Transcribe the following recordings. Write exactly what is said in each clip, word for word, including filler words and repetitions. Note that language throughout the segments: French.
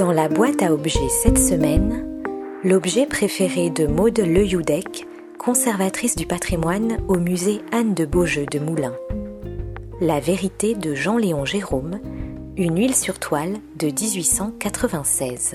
Dans la boîte à objets cette semaine, l'objet préféré de Maude Leyoudec, conservatrice du patrimoine au musée Anne de Beaujeu de Moulins. La vérité de Jean-Léon Gérôme, une huile sur toile de dix-huit cent quatre-vingt-seize.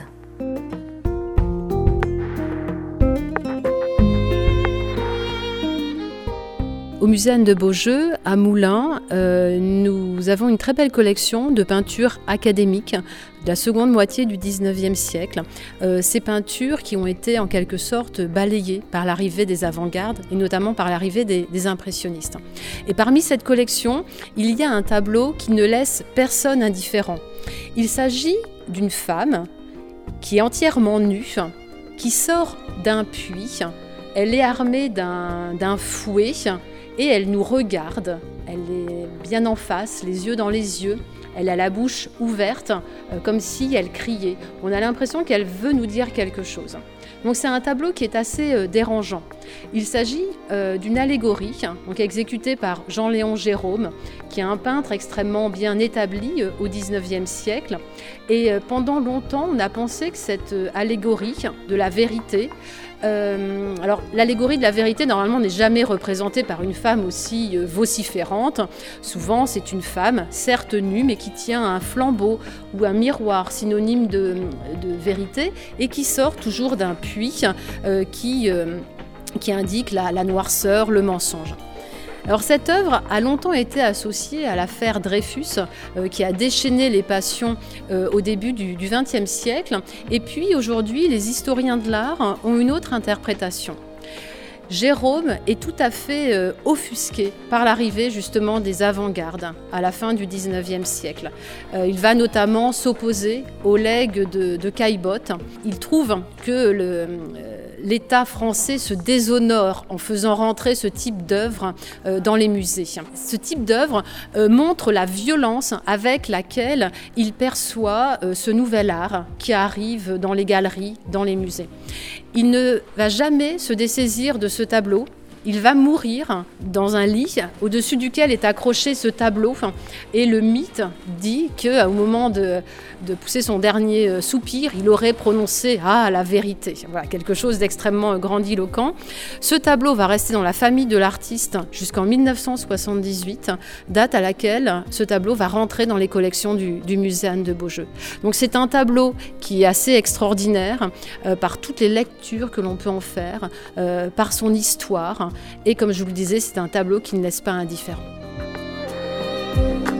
Au musée Anne de Beaujeu, à Moulins, euh, nous avons une très belle collection de peintures académiques de la seconde moitié du dix-neuvième siècle. Euh, ces peintures qui ont été en quelque sorte balayées par l'arrivée des avant-gardes et notamment par l'arrivée des, des impressionnistes. Et parmi cette collection, il y a un tableau qui ne laisse personne indifférent. Il s'agit d'une femme qui est entièrement nue, qui sort d'un puits. Elle est armée d'un, d'un fouet et elle nous regarde. Elle est bien en face, les yeux dans les yeux. Elle a la bouche ouverte, euh, comme si elle criait. On a l'impression qu'elle veut nous dire quelque chose. Donc c'est un tableau qui est assez euh, dérangeant. Il s'agit euh, d'une allégorie donc exécutée par Jean-Léon Gérôme, qui est un peintre extrêmement bien établi euh, au dix-neuvième siècle. Et euh, pendant longtemps, on a pensé que cette euh, allégorie de la vérité, euh, alors l'allégorie de la vérité normalement n'est jamais représentée par une femme aussi euh, vociférante. Souvent c'est une femme, certes nue, mais qui tient un flambeau ou un miroir synonyme de, de vérité et qui sort toujours d'un puits euh, qui... Euh, qui indique la, la noirceur, le mensonge. Alors cette œuvre a longtemps été associée à l'affaire Dreyfus, euh, qui a déchaîné les passions euh, au début du vingtième siècle. Et puis aujourd'hui, les historiens de l'art ont une autre interprétation. Jérôme est tout à fait euh, offusqué par l'arrivée justement des avant-gardes à la fin du dix-neuvième siècle. Euh, il va notamment s'opposer aux legs de, de Caillebotte. Il trouve que le, euh, l'État français se déshonore en faisant rentrer ce type d'œuvre euh, dans les musées. Ce type d'œuvre euh, montre la violence avec laquelle il perçoit euh, ce nouvel art qui arrive dans les galeries, dans les musées. Il ne va jamais se dessaisir de ce tableau. Il va mourir dans un lit au-dessus duquel est accroché ce tableau. Et le mythe dit qu'au moment de, de pousser son dernier soupir, il aurait prononcé « Ah, la vérité ». Voilà, quelque chose d'extrêmement grandiloquent. Ce tableau va rester dans la famille de l'artiste jusqu'en dix-neuf cent soixante-dix-huit, date à laquelle ce tableau va rentrer dans les collections du, du musée Anne de Beaujeu. Donc c'est un tableau qui est assez extraordinaire euh, par toutes les lectures que l'on peut en faire, euh, par son histoire. Et comme je vous le disais, c'est un tableau qui ne laisse pas indifférent.